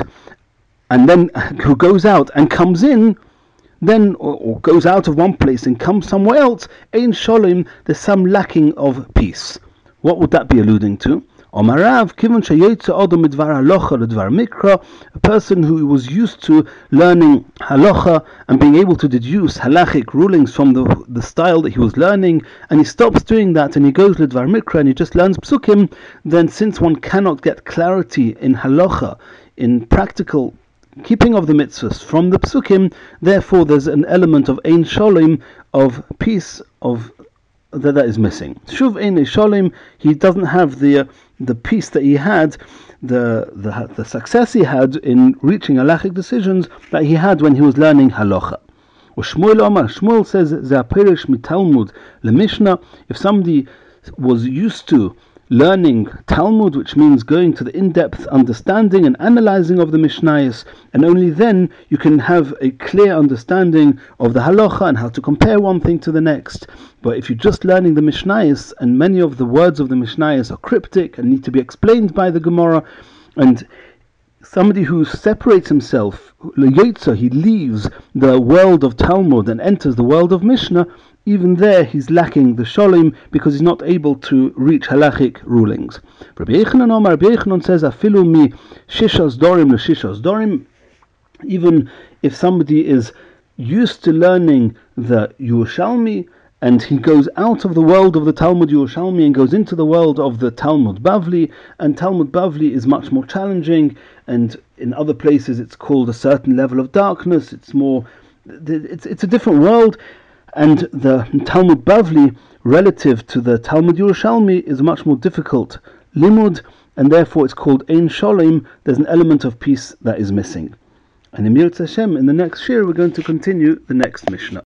and then who goes out and comes in, then or, or goes out of one place and comes somewhere else, ein shalom. There's some lacking of peace. What would that be alluding to? Omarav, kivon sheyotze adam midvar halacha ledvar mikra, a person who was used to learning halacha and being able to deduce halachic rulings from the the style that he was learning, and he stops doing that and he goes ledvar mikra and he just learns psukim, then since one cannot get clarity in halacha, in practical keeping of the mitzvahs from the psukim, therefore there's an element of ein shalom, of peace, of that that is missing. Shuv ein shalom, he doesn't have the uh, the peace that he had, the, the the success he had in reaching halachic decisions that he had when he was learning halacha. Shmuel Omar, Shmuel says, Ze aperish mit Talmud le Mishnah. If somebody was used to learning Talmud, which means going to the in-depth understanding and analyzing of the Mishnayos, and only then you can have a clear understanding of the halacha and how to compare one thing to the next. But if you're just learning the Mishnayos, and many of the words of the Mishnayos are cryptic and need to be explained by the Gemara, and somebody who separates himself, he leaves the world of Talmud and enters the world of Mishnah, even there he's lacking the shalom because he's not able to reach halachic rulings. Rabbi Yechanan Omar, Rabbi Yechanan says, Afilu mi shishas dorim le shishas dorim. Even if somebody is used to learning the Yerushalmi, and he goes out of the world of the Talmud Yerushalmi and goes into the world of the Talmud Bavli, and Talmud Bavli is much more challenging, and in other places it's called a certain level of darkness, it's more, it's, it's a different world. And the Talmud Bavli, relative to the Talmud Yerushalmi, is much more difficult limud, and therefore it's called Ein Shalom. There's an element of peace that is missing. And in Mir Hashem, in the next shir, we're going to continue the next Mishnah.